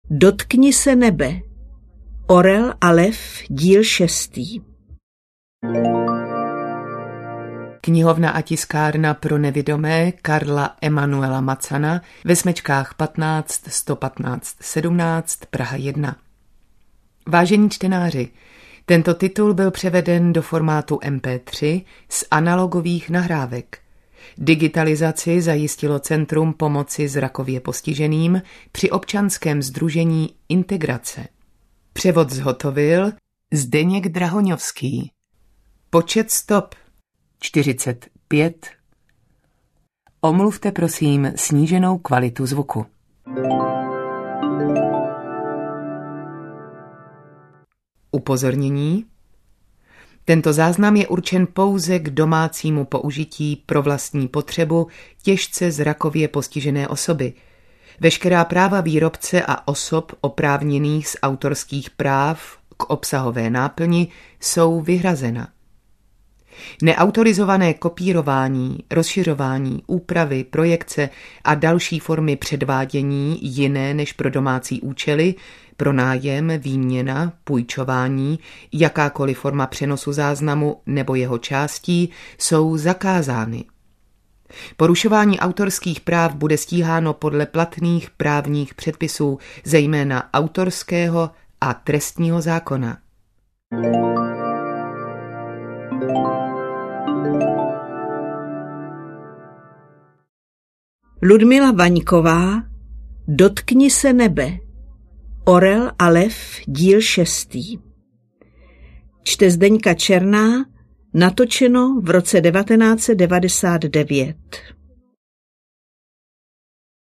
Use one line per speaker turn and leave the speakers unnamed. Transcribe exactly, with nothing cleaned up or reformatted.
Dotkni se nebe. Orel a lev, díl šestý.
Knihovna a tiskárna pro nevidomé Karla Emanuela Macana ve smečkách patnáct sto patnáct sedmnáct Praha jedna. Vážení čtenáři, tento titul byl převeden do formátu em pé tři z analogových nahrávek. Digitalizaci zajistilo Centrum pomoci zrakově postiženým při občanském sdružení Integrace. Převod zhotovil Zdeněk Drahoňovský. Počet stop čtyřicet pět. Omluvte prosím sníženou kvalitu zvuku. Upozornění. Tento záznam je určen pouze k domácímu použití pro vlastní potřebu těžce zrakově postižené osoby. Veškerá práva výrobce a osob oprávněných z autorských práv k obsahové náplni jsou vyhrazena. Neautorizované kopírování, rozšiřování, úpravy, projekce a další formy předvádění jiné než pro domácí účely, pronájem, výměna, půjčování, jakákoliv forma přenosu záznamu nebo jeho částí jsou zakázány. Porušování autorských práv bude stíháno podle platných právních předpisů, zejména autorského a trestního zákona.
Ludmila Vaňková, Dotkni se nebe. Orel a lev, díl šestý. Čte Zdeňka Černá, natočeno v roce devatenáct set devadesát devět.